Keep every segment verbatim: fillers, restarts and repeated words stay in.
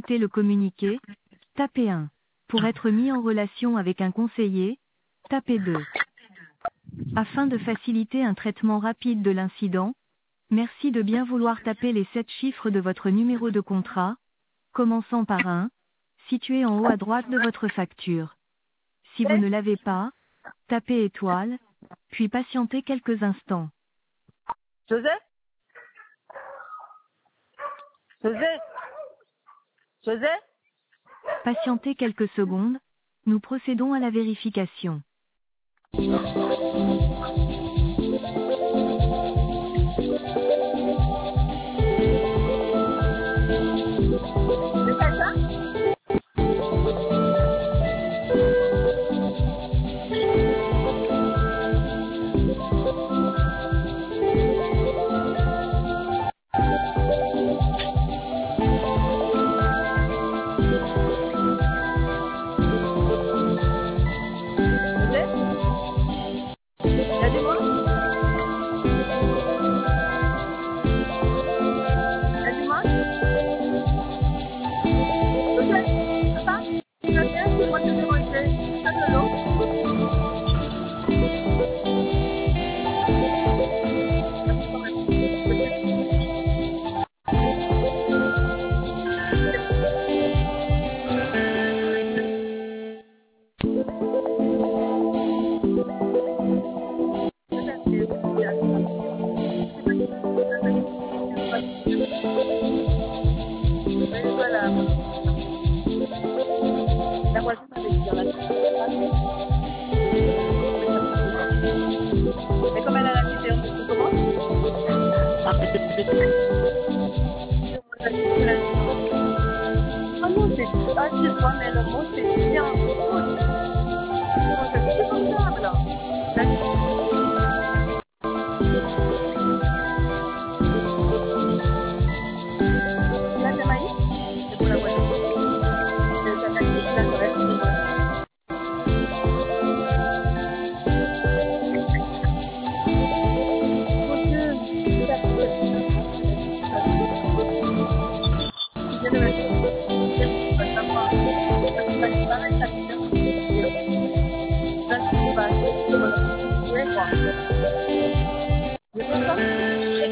écouter le communiqué, tapez un. Pour être mis en relation avec un conseiller, tapez deux. Afin de faciliter un traitement rapide de l'incident, merci de bien vouloir taper les sept chiffres de votre numéro de contrat, commençant par un, situé en haut à droite de votre facture. Si vous ne l'avez pas, tapez étoile, puis patientez quelques instants. Joseph? Joseph? Joseph? Patientez quelques secondes, nous procédons à la vérification. C'est pas ça?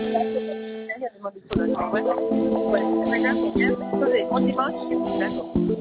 On dimanche, d'accord.